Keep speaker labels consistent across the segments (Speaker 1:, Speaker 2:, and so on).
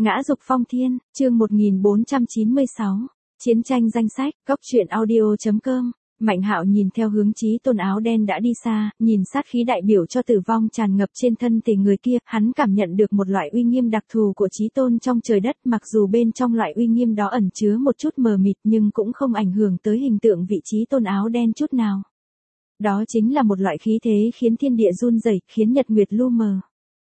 Speaker 1: Ngã Dục Phong Thiên, chương 1496. Chiến tranh danh sách, Cốc truyện audio.com. Mạnh Hạo nhìn theo hướng Chí Tôn áo đen đã đi xa, nhìn sát khí đại biểu cho tử vong tràn ngập trên thân thể người kia, hắn cảm nhận được một loại uy nghiêm đặc thù của Chí Tôn trong trời đất, mặc dù bên trong loại uy nghiêm đó ẩn chứa một chút mờ mịt nhưng cũng không ảnh hưởng tới hình tượng vị Chí Tôn áo đen chút nào. Đó chính là một loại khí thế khiến thiên địa run rẩy, khiến nhật nguyệt lu mờ.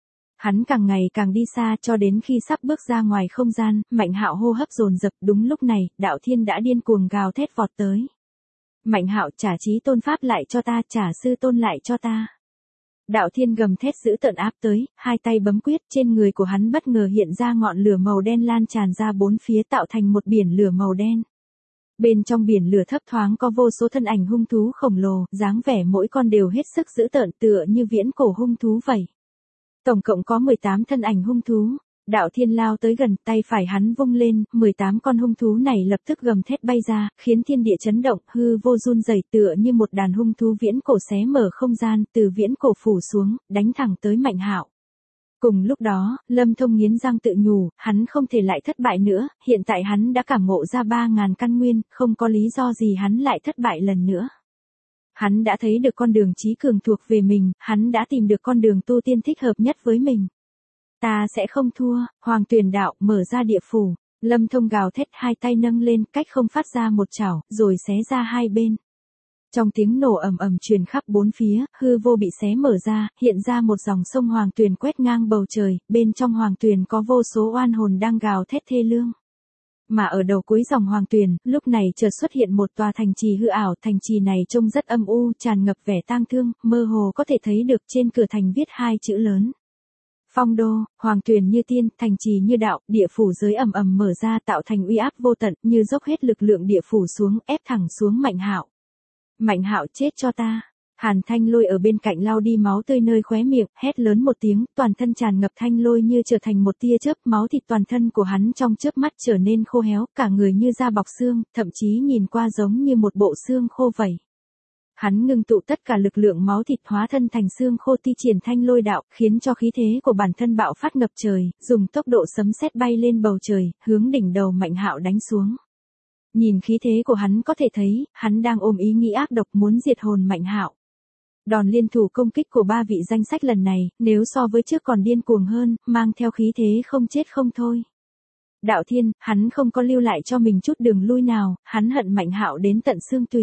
Speaker 1: Hắn càng ngày càng đi xa cho đến khi sắp bước ra ngoài không gian, Mạnh Hạo hô hấp dồn dập, đúng lúc này, đạo thiên đã điên cuồng gào thét vọt tới. Mạnh Hạo, trả Chí Tôn pháp lại cho ta, trả sư tôn lại cho ta. Đạo thiên gầm thét dữ tợn áp tới, hai tay bấm quyết, trên người của hắn bất ngờ hiện ra ngọn lửa màu đen lan tràn ra bốn phía tạo thành một biển lửa màu đen. Bên trong biển lửa thấp thoáng có vô số thân ảnh hung thú khổng lồ, dáng vẻ mỗi con đều hết sức dữ tợn tựa như viễn cổ hung thú vậy. Tổng cộng có 18 thân ảnh hung thú. Đạo thiên lao tới gần, tay phải hắn vung lên, 18 con hung thú này lập tức gầm thét bay ra, khiến thiên địa chấn động, hư vô run rẩy tựa như một đàn hung thú viễn cổ xé mở không gian, từ viễn cổ phủ xuống, đánh thẳng tới Mạnh Hạo. Cùng lúc đó, Lâm Thông nghiến răng tự nhủ, hắn không thể lại thất bại nữa, hiện tại hắn đã cảm ngộ ra 3.000 căn nguyên, không có lý do gì hắn lại thất bại lần nữa. Hắn đã thấy được con đường trí cường thuộc về mình, hắn đã tìm được con đường tu tiên thích hợp nhất với mình. Ta sẽ không thua, Hoàng Tuyền Đạo mở ra địa phủ, Lâm Thông gào thét hai tay nâng lên cách không phát ra một chảo, rồi xé ra hai bên. Trong tiếng nổ ầm ầm truyền khắp bốn phía, hư vô bị xé mở ra, hiện ra một dòng sông Hoàng Tuyền quét ngang bầu trời, bên trong Hoàng Tuyền có vô số oan hồn đang gào thét thê lương. Mà ở đầu cuối dòng Hoàng Tuyền, lúc này chợt xuất hiện một tòa thành trì hư ảo, thành trì này trông rất âm u, tràn ngập vẻ tang thương, mơ hồ có thể thấy được trên cửa thành viết hai chữ lớn. Phong đô, Hoàng Tuyền như tiên, thành trì như đạo, địa phủ giới ầm ầm mở ra tạo thành uy áp vô tận, như dốc hết lực lượng địa phủ xuống, ép thẳng xuống Mạnh Hạo. Mạnh Hạo, chết cho ta. Hàn Thanh Lôi ở bên cạnh lau đi máu tươi nơi khóe miệng, hét lớn một tiếng, toàn thân tràn ngập thanh lôi như trở thành một tia chớp, máu thịt toàn thân của hắn trong chớp mắt trở nên khô héo, cả người như da bọc xương, thậm chí nhìn qua giống như một bộ xương khô vậy. Hắn ngưng tụ tất cả lực lượng máu thịt hóa thân thành xương khô thi triển thanh lôi đạo, khiến cho khí thế của bản thân bạo phát ngập trời, dùng tốc độ sấm sét bay lên bầu trời, hướng đỉnh đầu Mạnh Hạo đánh xuống. Nhìn khí thế của hắn có thể thấy, hắn đang ôm ý nghĩ ác độc muốn diệt hồn Mạnh Hạo. Đòn liên thủ công kích của ba vị danh sách lần này, nếu so với trước còn điên cuồng hơn, mang theo khí thế không chết không thôi. Đạo thiên, hắn không có lưu lại cho mình chút đường lui nào, hắn hận Mạnh Hạo đến tận xương tùy.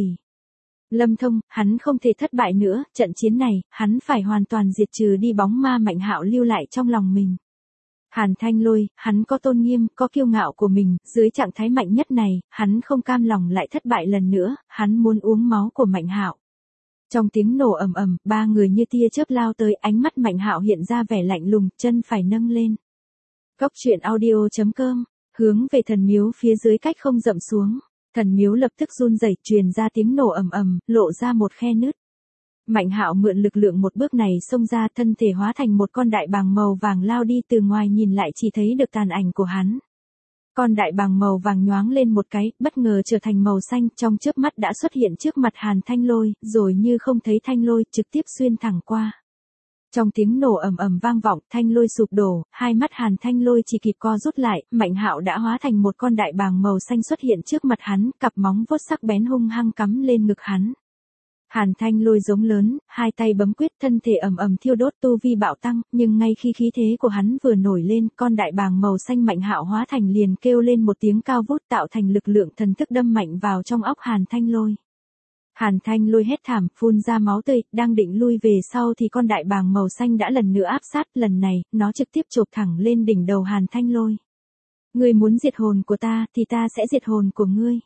Speaker 1: Lâm Thông, hắn không thể thất bại nữa, trận chiến này, hắn phải hoàn toàn diệt trừ đi bóng ma Mạnh Hạo lưu lại trong lòng mình. Hàn Thanh Lôi, hắn có tôn nghiêm, có kiêu ngạo của mình, dưới trạng thái mạnh nhất này, hắn không cam lòng lại thất bại lần nữa, hắn muốn uống máu của Mạnh Hạo. Trong tiếng nổ ầm ầm, ba người như tia chớp lao tới, ánh mắt Mạnh Hạo hiện ra vẻ lạnh lùng, chân phải nâng lên. Cốc truyện audio.com, hướng về thần miếu phía dưới cách không dậm xuống. Thần miếu lập tức run rẩy, truyền ra tiếng nổ ầm ầm, lộ ra một khe nứt. Mạnh Hạo mượn lực lượng một bước này xông ra, thân thể hóa thành một con đại bàng màu vàng lao đi, từ ngoài nhìn lại chỉ thấy được tàn ảnh của hắn. Con đại bàng màu vàng nhoáng lên một cái, bất ngờ trở thành màu xanh, trong chớp mắt đã xuất hiện trước mặt Hàn Thanh Lôi, rồi như không thấy Thanh Lôi, trực tiếp xuyên thẳng qua. Trong tiếng nổ ầm ầm vang vọng, Thanh Lôi sụp đổ, hai mắt Hàn Thanh Lôi chỉ kịp co rút lại, Mạnh Hạo đã hóa thành một con đại bàng màu xanh xuất hiện trước mặt hắn, cặp móng vuốt sắc bén hung hăng cắm lên ngực hắn. Hàn Thanh Lôi giống lớn, hai tay bấm quyết, thân thể ầm ầm thiêu đốt, tu vi bạo tăng, nhưng ngay khi khí thế của hắn vừa nổi lên, con đại bàng màu xanh Mạnh Hạo hóa thành liền kêu lên một tiếng cao vút, tạo thành lực lượng thần thức đâm mạnh vào trong óc Hàn Thanh Lôi. Hàn Thanh Lôi hét thảm, phun ra máu tươi, đang định lui về sau thì con đại bàng màu xanh đã lần nữa áp sát, lần này, nó trực tiếp chộp thẳng lên đỉnh đầu Hàn Thanh Lôi. Ngươi muốn diệt hồn của ta, thì ta sẽ diệt hồn của ngươi.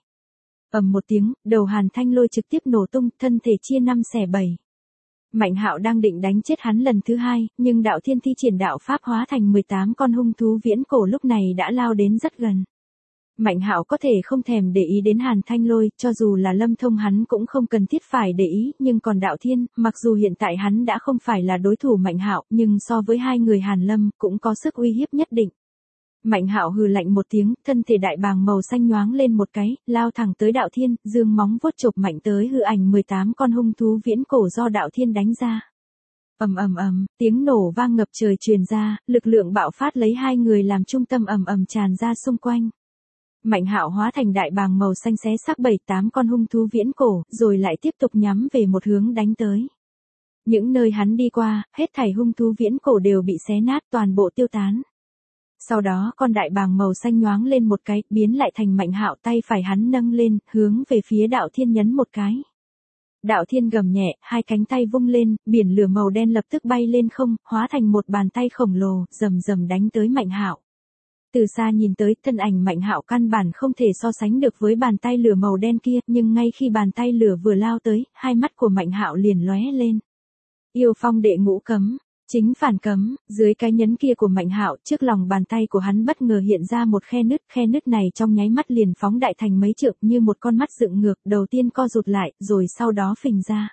Speaker 1: Ầm một tiếng, đầu Hàn Thanh Lôi trực tiếp nổ tung, thân thể chia 5 xẻ 7. Mạnh Hạo đang định đánh chết hắn lần thứ hai, nhưng đạo thiên thi triển đạo pháp hóa thành 18 con hung thú viễn cổ lúc này đã lao đến rất gần. Mạnh Hạo có thể không thèm để ý đến Hàn Thanh Lôi, cho dù là Lâm Thông hắn cũng không cần thiết phải để ý, nhưng còn đạo thiên, mặc dù hiện tại hắn đã không phải là đối thủ Mạnh Hạo, nhưng so với hai người Hàn Lâm, cũng có sức uy hiếp nhất định. Mạnh Hạo hừ lạnh một tiếng, thân thể đại bàng màu xanh nhoáng lên một cái, lao thẳng tới đạo thiên, dương móng vuốt chộp mạnh tới hư ảnh 18 con hung thú viễn cổ do đạo thiên đánh ra. Ầm ầm ầm, tiếng nổ vang ngập trời truyền ra, lực lượng bạo phát lấy hai người làm trung tâm ầm ầm tràn ra xung quanh. Mạnh Hạo hóa thành đại bàng màu xanh xé xác 7-8 con hung thú viễn cổ, rồi lại tiếp tục nhắm về một hướng đánh tới. Những nơi hắn đi qua, hết thảy hung thú viễn cổ đều bị xé nát, toàn bộ tiêu tán. Sau đó con đại bàng màu xanh nhoáng lên một cái, biến lại thành Mạnh Hạo, tay phải hắn nâng lên, hướng về phía Đạo Thiên nhấn một cái. Đạo Thiên gầm nhẹ, hai cánh tay vung lên, biển lửa màu đen lập tức bay lên không, hóa thành một bàn tay khổng lồ, rầm rầm đánh tới Mạnh Hạo. Từ xa nhìn tới, thân ảnh Mạnh Hạo căn bản không thể so sánh được với bàn tay lửa màu đen kia, nhưng ngay khi bàn tay lửa vừa lao tới, hai mắt của Mạnh Hạo liền lóe lên. Yêu phong đệ ngũ cấm, chính phản cấm, dưới cái nhấn kia của Mạnh Hạo, trước lòng bàn tay của hắn bất ngờ hiện ra một khe nứt này trong nháy mắt liền phóng đại thành mấy trượng như một con mắt dựng ngược, đầu tiên co rụt lại, rồi sau đó phình ra.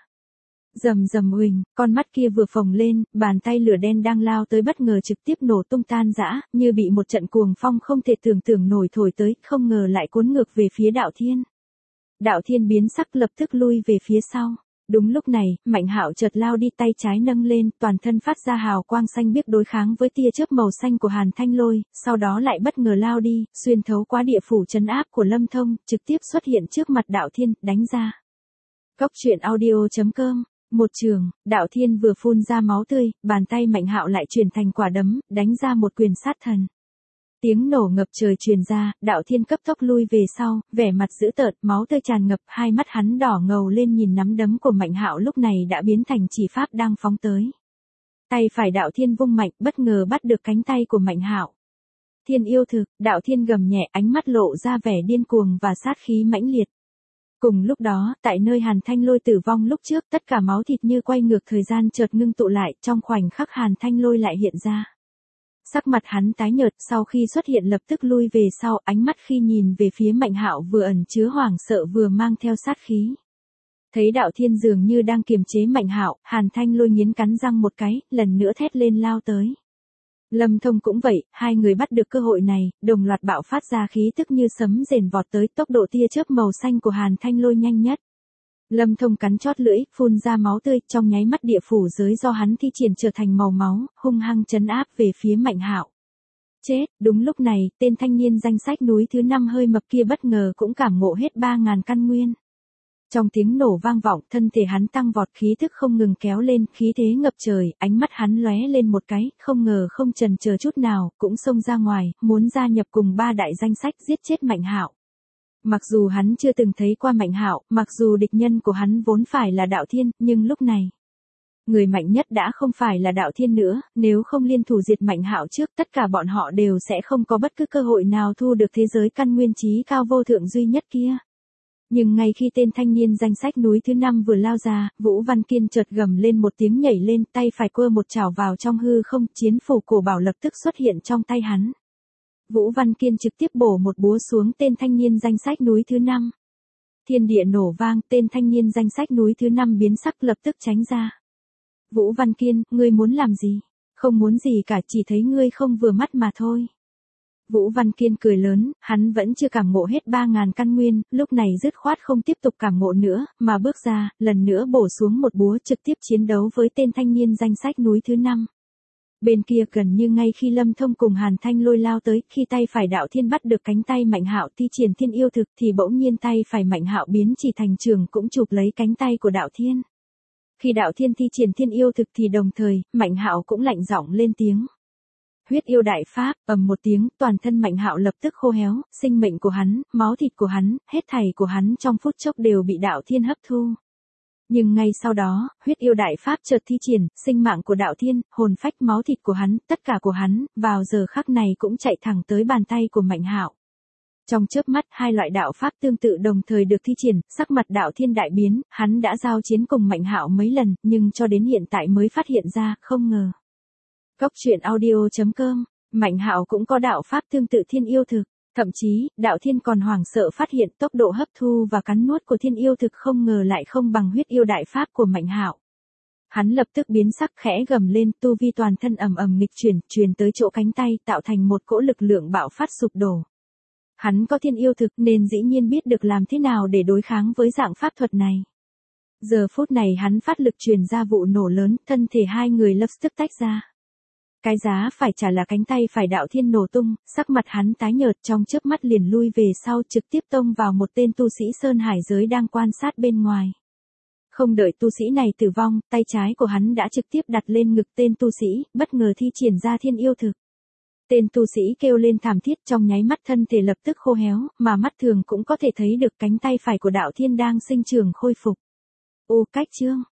Speaker 1: Rầm rầm uỳnh, con mắt kia vừa phồng lên, bàn tay lửa đen đang lao tới bất ngờ trực tiếp nổ tung tan rã, như bị một trận cuồng phong không thể tưởng tượng nổi thổi tới, không ngờ lại cuốn ngược về phía Đạo Thiên. Đạo Thiên biến sắc lập tức lui về phía sau. Đúng lúc này, Mạnh Hạo chợt lao đi, tay trái nâng lên, toàn thân phát ra hào quang xanh biếc đối kháng với tia chớp màu xanh của Hàn Thanh Lôi, sau đó lại bất ngờ lao đi, xuyên thấu qua địa phủ trấn áp của Lâm Thông, trực tiếp xuất hiện trước mặt Đạo Thiên, đánh ra. Cốc truyện audio.com. Một trường, Đạo Thiên vừa phun ra máu tươi, bàn tay Mạnh Hạo lại chuyển thành quả đấm, đánh ra một quyền sát thần. Tiếng nổ ngập trời truyền ra, Đạo Thiên cấp tốc lui về sau, vẻ mặt dữ tợn, máu tươi tràn ngập, hai mắt hắn đỏ ngầu lên nhìn nắm đấm của Mạnh Hạo lúc này đã biến thành chỉ pháp đang phóng tới. Tay phải Đạo Thiên vung mạnh, bất ngờ bắt được cánh tay của Mạnh Hạo. Thiên yêu thực, Đạo Thiên gầm nhẹ, ánh mắt lộ ra vẻ điên cuồng và sát khí mãnh liệt. Cùng lúc đó, tại nơi Hàn Thanh Lôi tử vong lúc trước, tất cả máu thịt như quay ngược thời gian chợt ngưng tụ lại, trong khoảnh khắc Hàn Thanh Lôi lại hiện ra. Sắc mặt hắn tái nhợt, sau khi xuất hiện lập tức lui về sau, ánh mắt khi nhìn về phía Mạnh Hạo vừa ẩn chứa hoảng sợ vừa mang theo sát khí. Thấy Đạo Thiên dường như đang kiềm chế Mạnh Hạo, Hàn Thanh Lôi nghiến cắn răng một cái, lần nữa thét lên lao tới. Lâm Thông cũng vậy, hai người bắt được cơ hội này, đồng loạt bạo phát ra khí tức như sấm rền vọt tới, tốc độ tia chớp màu xanh của Hàn Thanh Lôi nhanh nhất. Lâm Thông cắn chót lưỡi, phun ra máu tươi, trong nháy mắt địa phủ giới do hắn thi triển trở thành màu máu, hung hăng trấn áp về phía Mạnh Hạo. Chết, đúng lúc này, tên thanh niên danh sách núi thứ 5 hơi mập kia bất ngờ cũng cảm ngộ hết 3.000 căn nguyên. Trong tiếng nổ vang vọng, thân thể hắn tăng vọt, khí thức không ngừng kéo lên, khí thế ngập trời, ánh mắt hắn lóe lên một cái, không ngờ không chần chờ chút nào, cũng xông ra ngoài, muốn gia nhập cùng 3 đại danh sách giết chết Mạnh Hạo. Mặc dù hắn chưa từng thấy qua Mạnh Hạo, mặc dù địch nhân của hắn vốn phải là Đạo Thiên, nhưng lúc này, người mạnh nhất đã không phải là Đạo Thiên nữa, nếu không liên thủ diệt Mạnh Hạo trước, tất cả bọn họ đều sẽ không có bất cứ cơ hội nào thu được thế giới căn nguyên chí cao vô thượng duy nhất kia. Nhưng ngay khi tên thanh niên danh sách núi thứ 5 vừa lao ra, Vũ Văn Kiên chợt gầm lên một tiếng nhảy lên, tay phải quơ một chảo vào trong hư không, chiến phủ cổ bảo lập tức xuất hiện trong tay hắn. Vũ Văn Kiên trực tiếp bổ một búa xuống tên thanh niên danh sách núi thứ 5. Thiên địa nổ vang, tên thanh niên danh sách núi thứ 5 biến sắc lập tức tránh ra. Vũ Văn Kiên, ngươi muốn làm gì? Không muốn gì cả, chỉ thấy ngươi không vừa mắt mà thôi. Vũ Văn Kiên cười lớn, hắn vẫn chưa cảm ngộ hết 3.000 căn nguyên, lúc này dứt khoát không tiếp tục cảm ngộ nữa, mà bước ra, lần nữa bổ xuống một búa trực tiếp chiến đấu với tên thanh niên danh sách núi thứ 5. Bên kia gần như ngay khi Lâm Thông cùng Hàn Thanh Lôi lao tới, khi tay phải Đạo Thiên bắt được cánh tay Mạnh Hạo thi triển thiên yêu thực thì bỗng nhiên tay phải Mạnh Hạo biến chỉ thành trường cũng chụp lấy cánh tay của Đạo Thiên. Khi Đạo Thiên thi triển thiên yêu thực thì đồng thời, Mạnh Hạo cũng lạnh giọng lên tiếng. Huyết yêu đại pháp, ầm một tiếng, toàn thân Mạnh Hạo lập tức khô héo, sinh mệnh của hắn, máu thịt của hắn, hết thảy của hắn trong phút chốc đều bị Đạo Thiên hấp thu. Nhưng ngay sau đó, huyết yêu đại pháp chợt thi triển, sinh mạng của Đạo Thiên, hồn phách máu thịt của hắn, tất cả của hắn, vào giờ khắc này cũng chạy thẳng tới bàn tay của Mạnh Hạo. Trong chớp mắt, hai loại đạo pháp tương tự đồng thời được thi triển, sắc mặt Đạo Thiên đại biến, hắn đã giao chiến cùng Mạnh Hạo mấy lần, nhưng cho đến hiện tại mới phát hiện ra, không ngờ. Cốc truyện audio.com, Mạnh Hạo cũng có đạo pháp tương tự thiên yêu thực. Thậm chí, Đạo Thiên còn hoảng sợ phát hiện tốc độ hấp thu và cắn nuốt của thiên yêu thực không ngờ lại không bằng huyết yêu đại pháp của Mạnh Hạo. Hắn lập tức biến sắc khẽ gầm lên, tu vi toàn thân ầm ầm nghịch chuyển, truyền tới chỗ cánh tay, tạo thành một cỗ lực lượng bạo phát sụp đổ. Hắn có thiên yêu thực nên dĩ nhiên biết được làm thế nào để đối kháng với dạng pháp thuật này. Giờ phút này hắn phát lực truyền ra vụ nổ lớn, thân thể hai người lập tức tách ra. Cái giá phải trả là cánh tay phải Đạo Thiên nổ tung, sắc mặt hắn tái nhợt trong chớp mắt liền lui về sau trực tiếp tông vào một tên tu sĩ Sơn Hải giới đang quan sát bên ngoài. Không đợi tu sĩ này tử vong, tay trái của hắn đã trực tiếp đặt lên ngực tên tu sĩ, bất ngờ thi triển ra thiên yêu thực. Tên tu sĩ kêu lên thảm thiết trong nháy mắt thân thể lập tức khô héo, mà mắt thường cũng có thể thấy được cánh tay phải của Đạo Thiên đang sinh trưởng khôi phục. Ô cách chương.